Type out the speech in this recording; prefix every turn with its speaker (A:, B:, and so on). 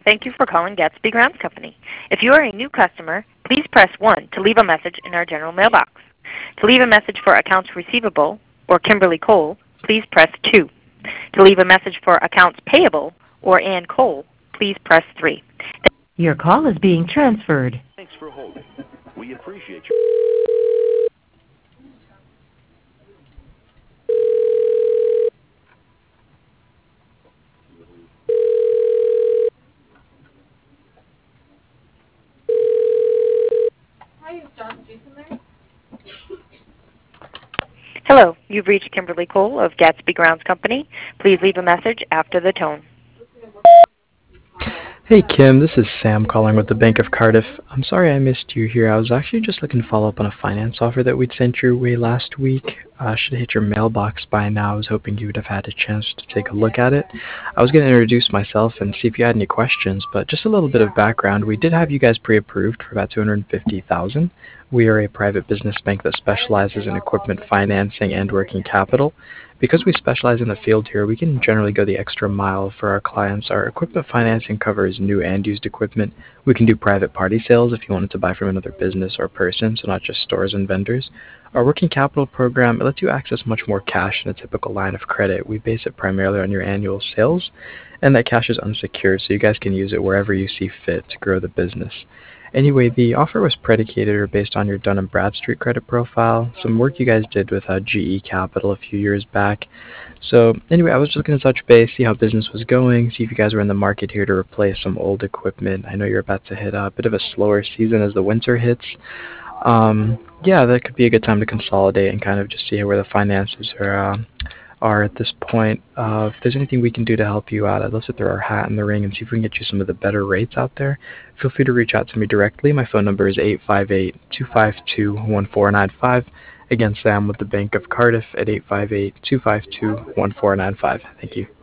A: Thank you for calling Gatsby Grounds Company. If you are a new customer, please press 1 to leave a message in our general mailbox. To leave a message for accounts receivable or Kimberly Cole, please press 2. To leave a message for accounts payable or Ann Cole, please press 3.
B: Your call is being transferred.
C: Thanks for holding. We appreciate you.
D: Hi, is Jason there?
A: Hello, you've reached Kimberly Cole of Gatsby Grounds Company. Please leave a message after the tone.
E: Hey Kim, this is Sam calling with the Bank of Cardiff. I'm sorry I missed you here. I was actually just looking to follow up on a finance offer that we'd sent your way last week. Should have hit your mailbox by now. I was hoping you would have had a chance to take a look at it. I was going to introduce myself and see if you had any questions, but just a little bit of background. We did have you guys pre-approved for about $250,000. We are a private business bank that specializes in equipment financing and working capital. Because we specialize in the field here, we can generally go the extra mile for our clients. Our equipment financing covers new and used equipment. We can do private party sales if you wanted to buy from another business or person, so not just stores and vendors. Our working capital program, it lets you access much more cash than a typical line of credit. We base it primarily on your annual sales, and that cash is unsecured, so you guys can use it wherever you see fit to grow the business. Anyway, the offer was predicated or based on your Dun & Bradstreet credit profile, some work you guys did with GE Capital a few years back. So anyway, I was just looking to touch base, see how business was going, see if you guys were in the market here to replace some old equipment. I know you're about to hit a bit of a slower season as the winter hits. Yeah, that could be a good time to consolidate and kind of just see where the finances are at this point. If there's anything we can do to help you out, I'd love to throw our hat in the ring and see if we can get you some of the better rates out there. Feel free to reach out to me directly. My phone number is 858-252-1495. Again, Sam with the Bank of Cardiff at 858-252-1495. Thank you.